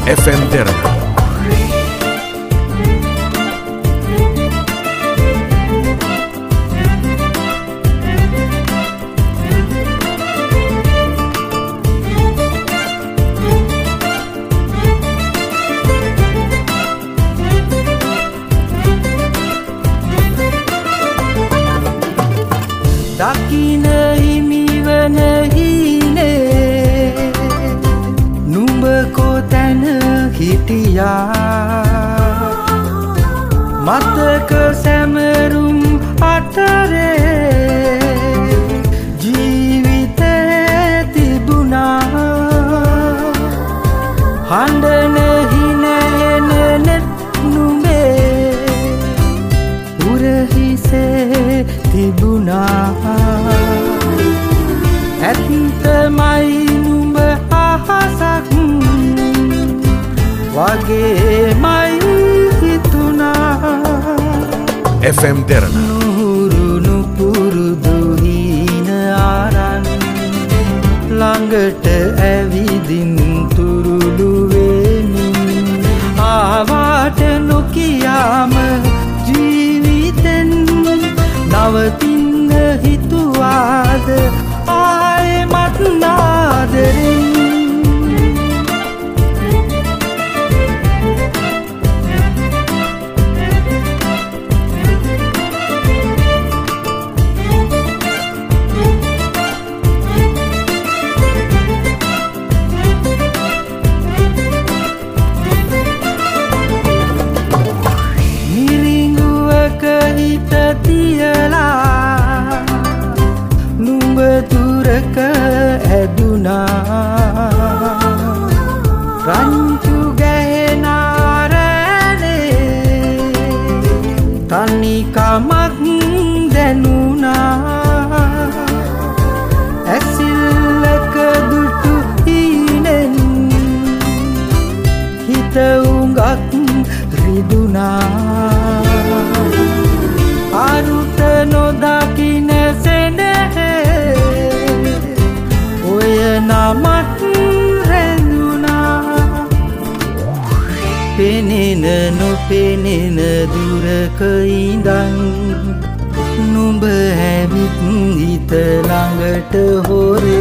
FM Derana. දකින හිමිවන හීනේ නුඹ කොතැන හිටියා මතක සැමරුම් අතරේ ජීවිතේ තිබුණා හඬන හිනහෙන නුඹේ උරහිසේ තිබුණා ඇත්තමයි නුඹ අහසක් වගේමයි හිතුණා FM Derana නුරුණු පුරුදු හීන ආරන් ළඟට ඇවිදින් තුරුළු වෙමින් ආවාට නොකියාම ජීවිතෙන් නවතින්න හිතුවාද ආයෙමත් නාදරෙන් මිරිඟුවක හිත තියලා නුඹ දුරක ඇදුනා රංචු ගැහෙන රැළේ තනිකමක් දැනුණා ඇසිල්ලක දුටු හීනෙන් හිත උඟක් රිදුනා අරුත නොදකින සෙනෙහේ ඔය නමත් රැඳුණා පෙනෙන නොපෙනෙන දුරක ඉඳන් නුඹ හැවිත් හිත ළඟට හොරේ